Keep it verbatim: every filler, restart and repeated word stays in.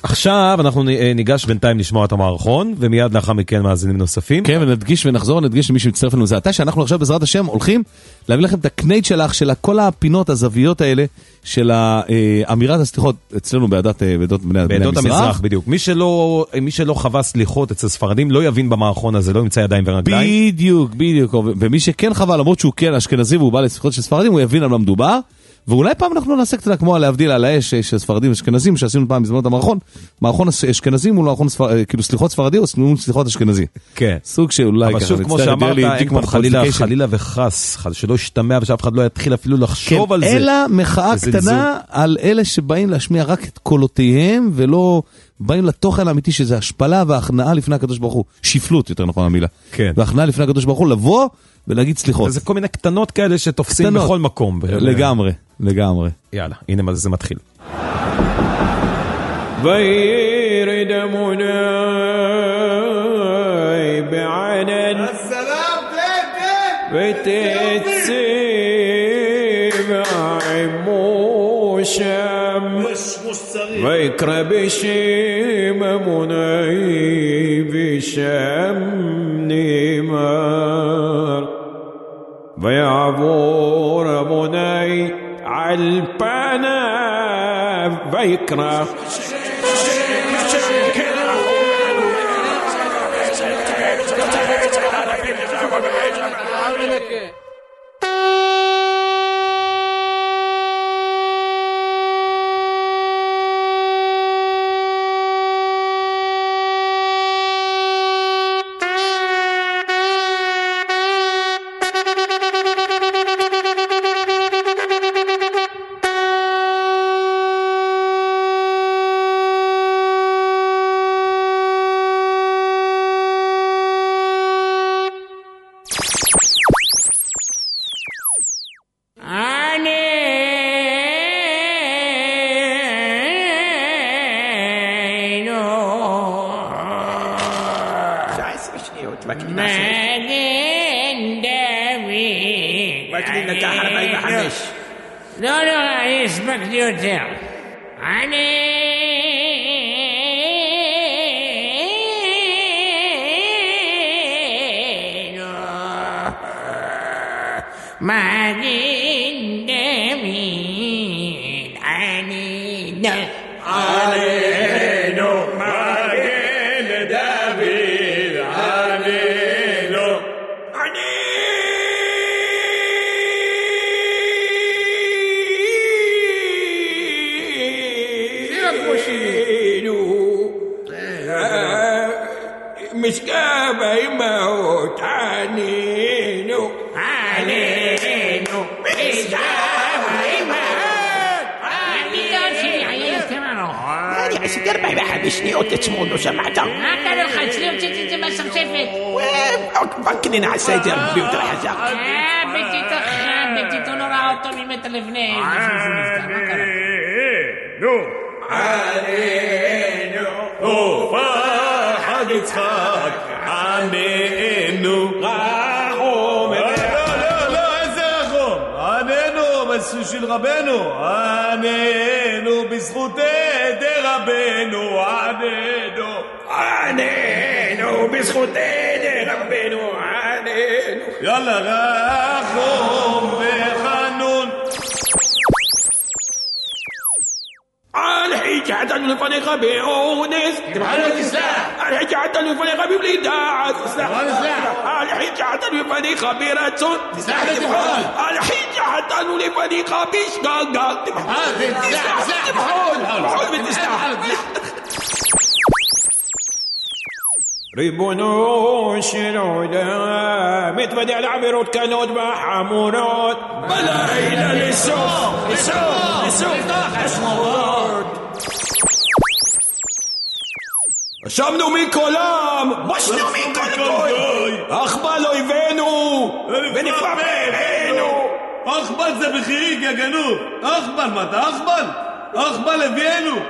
עכשיו אנחנו ניגש בינתיים לשמוע את המערכון, ומיד לאחר מכן מאזינים נוספים. כן, ונדגיש ונחזור, נדגיש למי שמצטרף לנו זה עתה, שאנחנו עכשיו בעזרת השם הולכים להביא לכם את הקנייט שלך, של כל הפינות, הזוויות האלה, של אמירת הסליחות אצלנו בעדת בני המזרח. בדיוק. מי שלא, מי שלא חווה סליחות אצל ספרדים, לא יבין במערכון הזה, לא ימצא ידיים ורגליים. בדיוק, בדיוק. ומי שכן חווה, למרות שהוא כן אשכנזי והוא בא לסליחות של ספרדים, הוא יבין על מה מדובר. ואולי פעם אנחנו נעשה קצת כמו להבדיל על האש של ספרדים אשכנזים, שעשינו פעם בזמנות המערכון, מערכון אשכנזים הוא מערכון כאילו סליחות ספרדי או סליחות אשכנזי. כן. סוג שאולי אבל שוב, כמו שאמרת, אין פה חלילה, חלילה וחס, שלא ישתמע ושאף אחד לא יתחיל אפילו לחשוב על זה. אלא מחאה קטנה על אלה שבאים להשמיע רק את קולותיהם, ולא באים לתוכן האמיתי שזה השפלה וההכנעה לפני הקדוש ברוך הוא. שפלות, יותר נכון המילה. כן. וההכנעה לפני הקדוש ברוך הוא לבוא ולהגיד סליחות. זה כל מיני קטנות כאלה שתופסים קטנות. בכל מקום. לגמרי, לגמרי. יאללה, הנה מה זה מתחיל. וירד אמוני בענן ותציב עמו שם ויקרא בשם אמוני ושם נאמר ויעבור אמוני על פניו ויקרא לא, לא, אני הספקתי יותר. אני... מגן דוד, אני... עלינו מגן דוד, עלינו. משכב האמהות, ענינו, ענינו, משכב האמהות, אני עשיתי ארבע וחמש שניות עצמו, לא שמעת? אתה לא חצלי, הוצאתי את זה מהסרספת. פאקינג נעשה את זה הרבה יותר חזק. אה, ביתי תחם, ביתי לא ראה אותו ממטר לפני. ענינו, ענינו, פחד יצחק, עננו, רחום. לא, לא, לא, איזה רחום? עננו, בשביל רבנו, עננו, בזכות ידי רבנו, עננו, עננו, בזכות ידי רבנו, עננו. יאללה, רחום וחנון. الحجة الفريق بأونس الحجة الفريق ببلي داعس الحجة الفريق برسول الحجة الفريق بشقاقا ريبونو شنودا متبدع العبيروت كانوت بحمورات بلا إلى للسوق السوق السوق أسمورات شمنو ميكولام بشنو ميكولام أخبال أيفينو ونفع بينو أخبال זה בחיריק יא גנוב. أخبال מה אתה? أخبال أخبال אבינו